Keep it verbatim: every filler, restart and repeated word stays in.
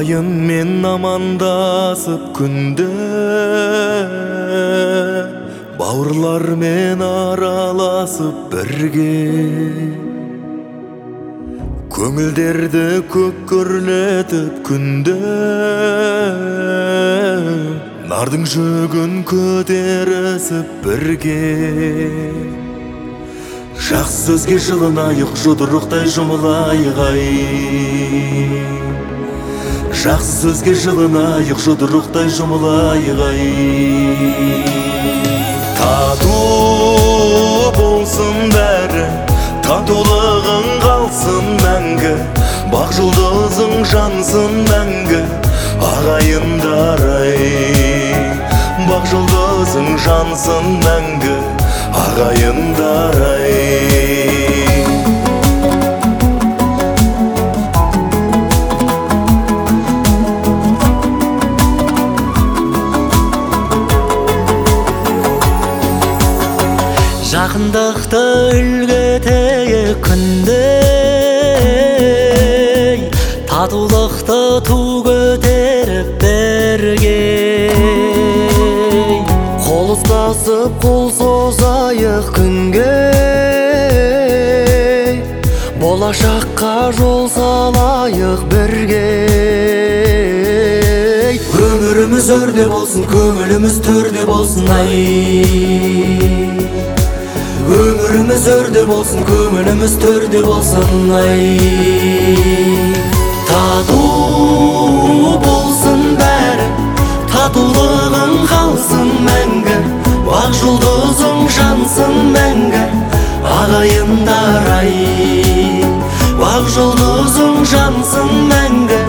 Ағайын мен амандасып күнде, бауырлар мен араласып бірге, көңілдерді көккөрлетіп күнде, нардың жүгін көтерісіп бірге. Жақсы сөзге жылынайық, жұдырықтай жұмылайық ай. Жақсы сөзге жылынайық, жұдырықтай жұмылайық ай. Тату болсын бәрі, татулығың қалсын мәңгі, бақ жұлдызың жансын мәңгі, ағайындар ай. Бақ жұлдызың жансын мәңгі, ағайындар ай. Жақындықты үлгі етейік күнде, татулықты ту көтеріп бірге, қол ұстасып қол созайық күнге, болашаққа жол салайық бірге. Өміріміз өрде болсын, көңіліміз төрде болсын ай. Өміріміз өрде болсын, көңіліміз төрде болсын ай. Тату болсын бәрі, татулығың қалсын мәңгі, бақ жұлдызың жансын мәңгі, ағайындар ай. Бақ жұлдызың жансын мәңгі,